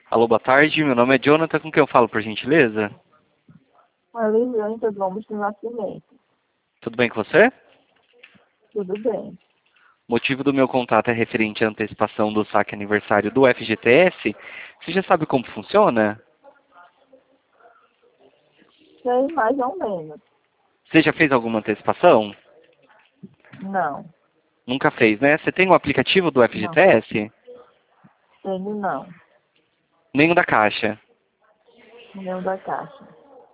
Alô, boa tarde. Meu nome é Jonathan. Com quem eu falo, por gentileza? Elisiane Gomes do Nascimento. Tudo bem com você? Tudo bem. O motivo do meu contato é referente à antecipação do saque aniversário do FGTS. Você já sabe como funciona? Sei mais ou menos. Você já fez alguma antecipação? Não. Nunca fez, né? Você tem o aplicativo do Não. FGTS? Tenho não. Nenhum da Caixa. Nenhum da Caixa.